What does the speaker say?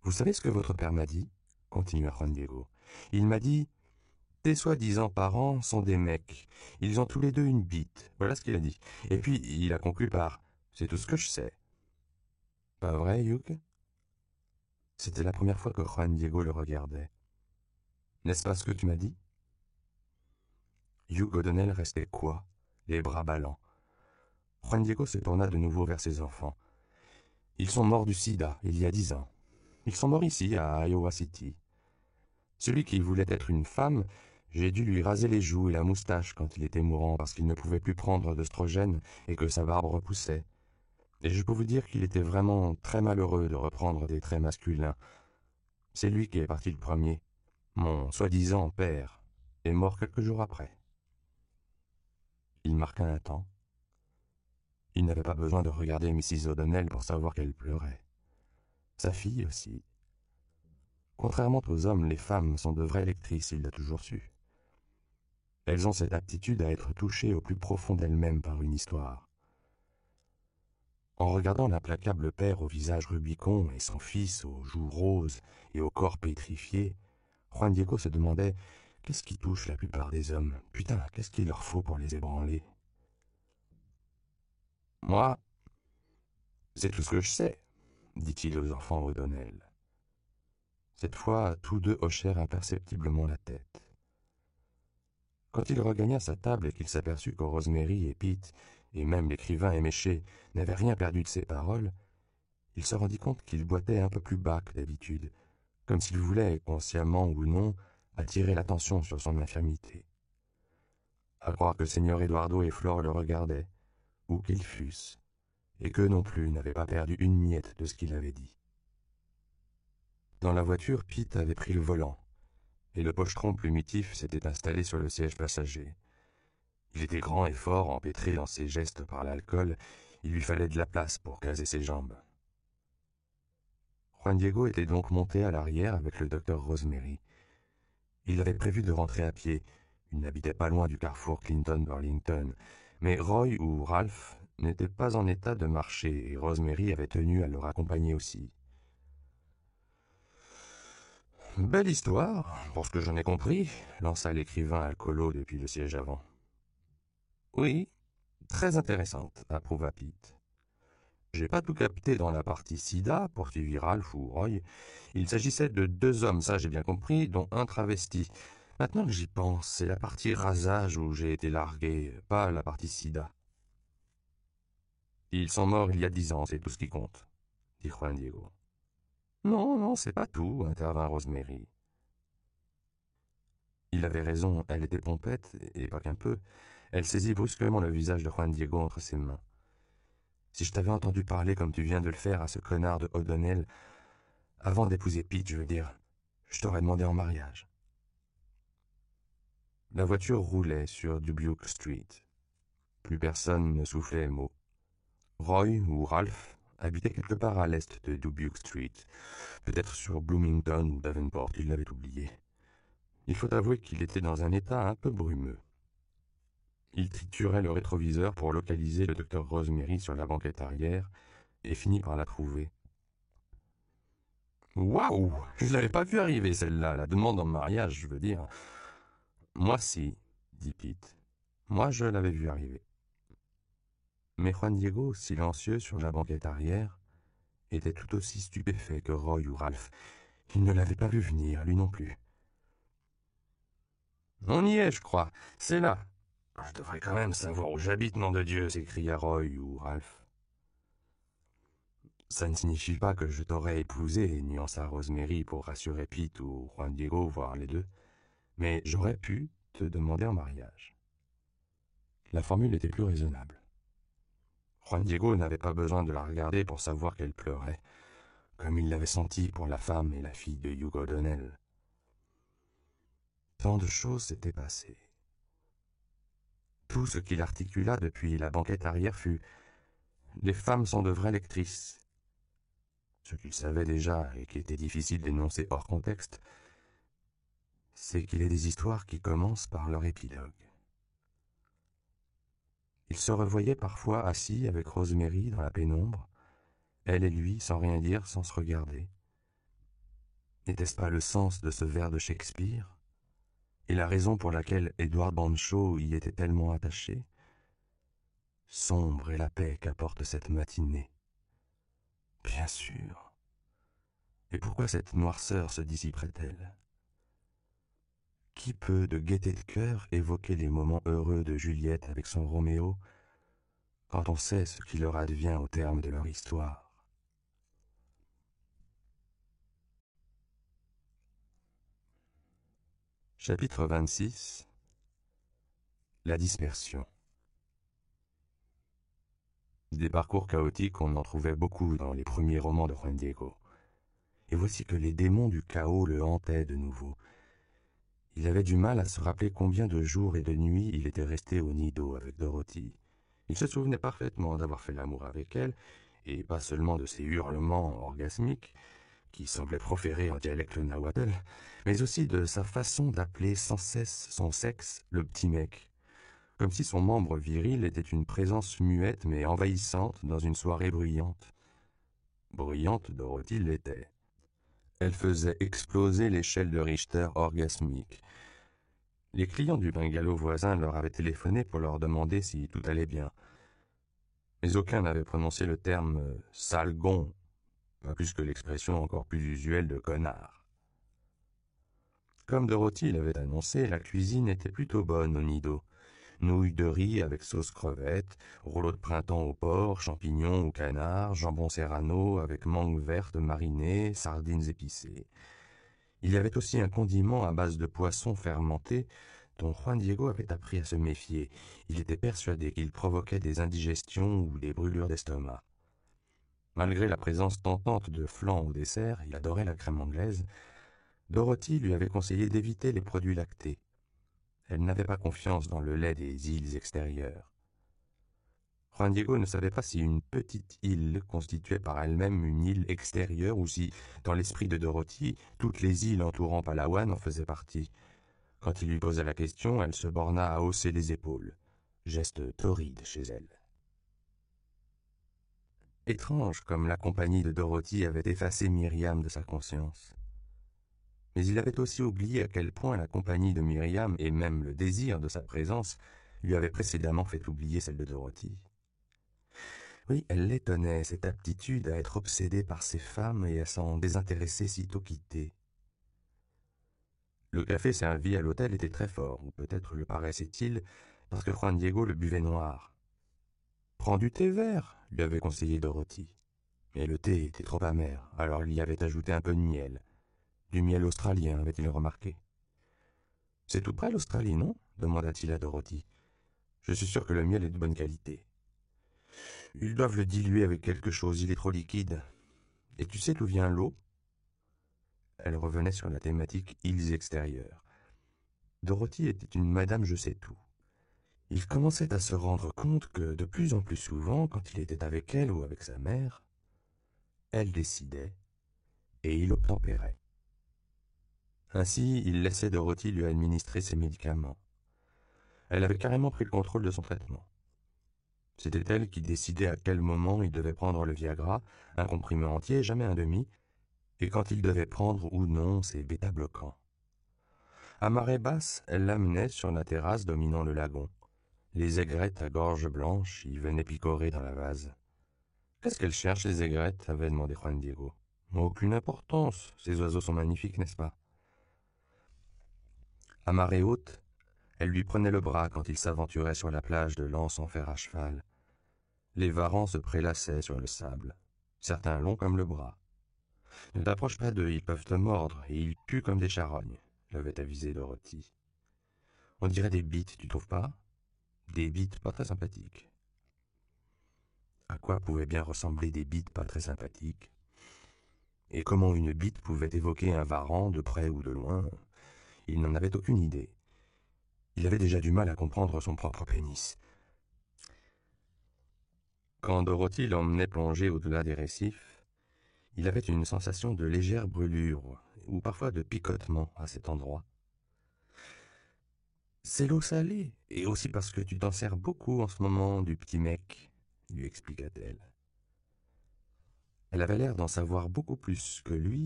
Vous savez ce que votre père m'a dit? Continua Juan Diego. Il m'a dit, tes soi-disant parents sont des mecs. Ils ont tous les deux une bite. Voilà ce qu'il a dit. Et puis, il a conclu par, c'est tout ce que je sais. Pas vrai, Hugh? C'était la première fois que Juan Diego le regardait. N'est-ce pas ce que tu m'as dit? Hugh O'Donnell restait quoi, les bras ballants. Juan Diego se tourna de nouveau vers ses enfants. Ils sont morts du sida, il y a 10 ans. Ils sont morts ici, à Iowa City. Celui qui voulait être une femme, j'ai dû lui raser les joues et la moustache quand il était mourant parce qu'il ne pouvait plus prendre d'œstrogène et que sa barbe repoussait. Et je peux vous dire qu'il était vraiment très malheureux de reprendre des traits masculins. C'est lui qui est parti le premier. Mon soi-disant père est mort quelques jours après. Il marqua un temps. Il n'avait pas besoin de regarder Mrs. O'Donnell pour savoir qu'elle pleurait. Sa fille aussi. Contrairement aux hommes, les femmes sont de vraies lectrices, il l'a toujours su. Elles ont cette aptitude à être touchées au plus profond d'elles-mêmes par une histoire. En regardant l'implacable père au visage rubicond et son fils aux joues roses et au corps pétrifié, Juan Diego se demandait qu'est-ce qui touche la plupart des hommes. Putain, qu'est-ce qu'il leur faut pour les ébranler? Moi, c'est tout ce que je sais, dit-il aux enfants O'Donnell. Cette fois, tous deux hochèrent imperceptiblement la tête. Quand il regagna sa table et qu'il s'aperçut que Rosemary et Pete, et même l'écrivain éméché, n'avaient rien perdu de ses paroles, il se rendit compte qu'il boitait un peu plus bas que d'habitude, comme s'il voulait, consciemment ou non, attirer l'attention sur son infirmité. À croire que Seigneur Eduardo et Flore le regardaient, où qu'ils fussent, et qu'eux non plus n'avaient pas perdu une miette de ce qu'il avait dit. Dans la voiture, Pete avait pris le volant, et le pochetron plumitif s'était installé sur le siège passager. Il était grand et fort, empêtré dans ses gestes par l'alcool, il lui fallait de la place pour caser ses jambes. Juan Diego était donc monté à l'arrière avec le docteur Rosemary. Il avait prévu de rentrer à pied, il n'habitait pas loin du carrefour Clinton-Burlington, mais Roy ou Ralph n'étaient pas en état de marcher et Rosemary avait tenu à le raccompagner aussi. Belle histoire, pour ce que j'en ai compris, lança l'écrivain alcoolo depuis le siège avant. Oui, très intéressante, approuva Pete. J'ai pas tout capté dans la partie sida, poursuivit Ralph ou Roy. Il s'agissait de 2 hommes, ça j'ai bien compris, dont un travesti. Maintenant que j'y pense, c'est la partie rasage où j'ai été largué, pas la partie sida. Ils sont morts il y a 10 ans, c'est tout ce qui compte, dit Juan Diego. Non, non, c'est pas tout, intervint Rosemary. Il avait raison, elle était pompette, et pas qu'un peu. Elle saisit brusquement le visage de Juan Diego entre ses mains. Si je t'avais entendu parler comme tu viens de le faire à ce connard de O'Donnell, avant d'épouser Pete, je veux dire, je t'aurais demandé en mariage. La voiture roulait sur Dubuque Street. Plus personne ne soufflait mot. Roy ou Ralph habitaient quelque part à l'est de Dubuque Street, peut-être sur Bloomington ou Davenport, il l'avait oublié. Il faut avouer qu'il était dans un état un peu brumeux. Il triturait le rétroviseur pour localiser le docteur Rosemary sur la banquette arrière et finit par la trouver. Waouh! Je l'avais pas vu arriver celle-là, la demande en mariage, je veux dire. Moi si, dit Pete. Moi je l'avais vu arriver. Mais Juan Diego, silencieux sur la banquette arrière, était tout aussi stupéfait que Roy ou Ralph. Il ne l'avait pas vu venir, lui non plus. On y est, je crois. C'est là. Je devrais quand même savoir où j'habite, nom de Dieu, s'écria Roy ou Ralph. Ça ne signifie pas que je t'aurais épousé, nuança Rosemary pour rassurer Pete ou Juan Diego, voire les deux. Mais j'aurais pu te demander en mariage. La formule était plus raisonnable. Juan Diego n'avait pas besoin de la regarder pour savoir qu'elle pleurait, comme il l'avait senti pour la femme et la fille de Hugh O'Donnell. Tant de choses s'étaient passées. Tout ce qu'il articula depuis la banquette arrière fut « Les femmes sont de vraies lectrices ». Ce qu'il savait déjà et qui était difficile d'énoncer hors contexte, c'est qu'il est des histoires qui commencent par leur épilogue. Il se revoyait parfois assis avec Rosemary dans la pénombre, elle et lui sans rien dire, sans se regarder. N'était-ce pas le sens de ce vers de Shakespeare? Et la raison pour laquelle Edward Bancho y était tellement attaché? Sombre est la paix qu'apporte cette matinée. Bien sûr. Et pourquoi cette noirceur se dissiperait-elle? Qui peut de gaieté de cœur évoquer les moments heureux de Juliette avec son Roméo, quand on sait ce qui leur advient au terme de leur histoire? Chapitre 26. La dispersion. Des parcours chaotiques, on en trouvait beaucoup dans les premiers romans de Juan Diego. Et voici que les démons du chaos le hantaient de nouveau. Il avait du mal à se rappeler combien de jours et de nuits il était resté au Nido avec Dorothy. Il se souvenait parfaitement d'avoir fait l'amour avec elle, et pas seulement de ses hurlements orgasmiques, qui semblaient proférés en dialecte nahuatl, mais aussi de sa façon d'appeler sans cesse son sexe le petit mec, comme si son membre viril était une présence muette mais envahissante dans une soirée bruyante. Bruyante, Dorothy l'était. Elle faisait exploser l'échelle de Richter orgasmique. Les clients du bungalow voisin leur avaient téléphoné pour leur demander si tout allait bien. Mais aucun n'avait prononcé le terme « salgon », pas plus que l'expression encore plus usuelle de « connard ». Comme Dorothy l'avait annoncé, la cuisine était plutôt bonne au Nido. Nouilles de riz avec sauce crevette, rouleaux de printemps au porc, champignons au canard, jambon serrano avec mangue verte marinée, sardines épicées. Il y avait aussi un condiment à base de poisson fermenté dont Juan Diego avait appris à se méfier. Il était persuadé qu'il provoquait des indigestions ou des brûlures d'estomac. Malgré la présence tentante de flan au dessert, il adorait la crème anglaise. Dorothy lui avait conseillé d'éviter les produits lactés. Elle n'avait pas confiance dans le lait des îles extérieures. Juan Diego ne savait pas si une petite île constituait par elle-même une île extérieure ou si, dans l'esprit de Dorothy, toutes les îles entourant Palawan en faisaient partie. Quand il lui posa la question, elle se borna à hausser les épaules. Geste torride chez elle. Étrange comme la compagnie de Dorothy avait effacé Myriam de sa conscience. Mais il avait aussi oublié à quel point la compagnie de Myriam et même le désir de sa présence lui avaient précédemment fait oublier celle de Dorothy. Oui, elle l'étonnait, cette aptitude à être obsédée par ces femmes et à s'en désintéresser sitôt quittée. Le café servi à l'hôtel était très fort, ou peut-être le paraissait-il, parce que Juan Diego le buvait noir. « Prends du thé vert », lui avait conseillé Dorothy. Mais le thé était trop amer, alors il y avait ajouté un peu de miel. Du miel australien, avait-il remarqué. « C'est tout près l'Australie, non ?» demanda-t-il à Dorothy. « Je suis sûr que le miel est de bonne qualité. »« Ils doivent le diluer avec quelque chose, il est trop liquide. Et tu sais d'où vient l'eau ?» Elle revenait sur la thématique îles extérieures. Dorothy était une madame je sais tout. Il commençait à se rendre compte que de plus en plus souvent, quand il était avec elle ou avec sa mère, elle décidait et il obtempérait. Ainsi, il laissait Dorothy lui administrer ses médicaments. Elle avait carrément pris le contrôle de son traitement. C'était elle qui décidait à quel moment il devait prendre le Viagra, un comprimé entier, jamais un demi, et quand il devait prendre ou non ses bêta-bloquants. À marée basse, elle l'amenait sur la terrasse dominant le lagon. Les aigrettes à gorge blanche y venaient picorer dans la vase. « Qu'est-ce qu'elles cherchent, les aigrettes ?» avait demandé Juan Diego. « Aucune importance, ces oiseaux sont magnifiques, n'est-ce pas ?» À marée haute, elle lui prenait le bras quand il s'aventurait sur la plage de l'Anse en fer à cheval. Les varans se prélassaient sur le sable, certains longs comme le bras. « Ne t'approche pas d'eux, ils peuvent te mordre, et ils puent comme des charognes », l'avait avisé Dorothy. « On dirait des bites, tu trouves pas ? Des bites pas très sympathiques. » À quoi pouvaient bien ressembler des bites pas très sympathiques? Et comment une bite pouvait évoquer un varan de près ou de loin? Il n'en avait aucune idée. Il avait déjà du mal à comprendre son propre pénis. Quand Dorothy l'emmenait plonger au-delà des récifs, il avait une sensation de légère brûlure, ou parfois de picotement à cet endroit. « C'est l'eau salée, et aussi parce que tu t'en sers beaucoup en ce moment du petit mec, » lui expliqua-t-elle. Elle avait l'air d'en savoir beaucoup plus que lui,